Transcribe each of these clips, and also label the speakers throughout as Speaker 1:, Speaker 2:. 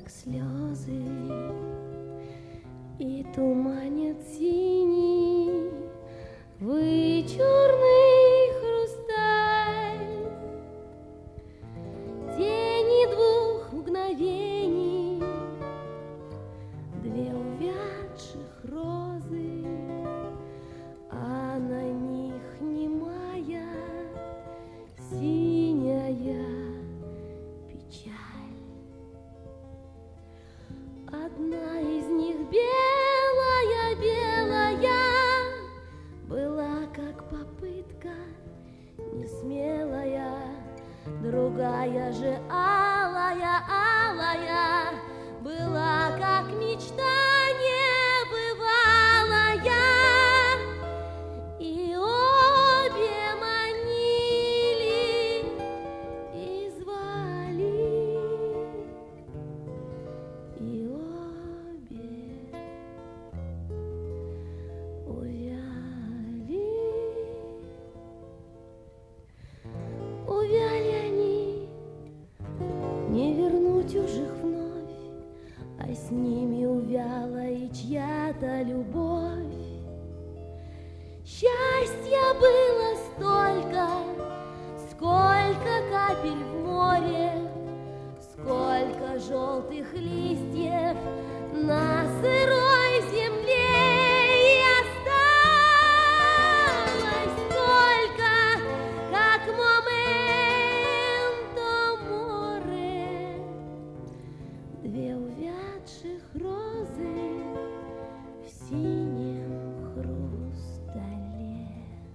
Speaker 1: как слезы, и туманит синий вычурный хрусталь. Тени двух мгновений, две увядших розы, а на них немая синяя печаль. Одна из них белая-белая была как попытка несмелая, другая же алая-алая была как мечта небывалая, и обе манили и звали, и обе увяли. Увяли они, не вернуть уж их вновь, а с ними увяла и чья-то любовь. Счастья было столько, сколько капель в море, сколько желтых листьев на сырой земле, и осталось только, как моменто море, две увядших розы в синем хрустале.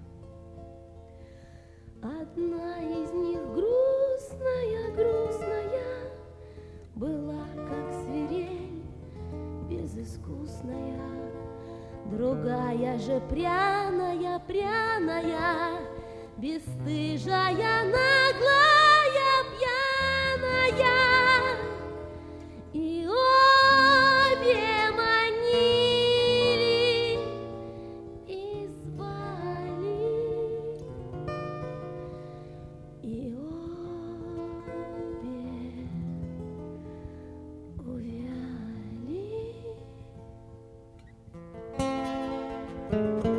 Speaker 1: Одна из них грустная-грустная была, как свирель безыскусная, другая же пряная-пряная, бесстыжая, наглая, пьяная, и обе манили и звали, и обе увяли.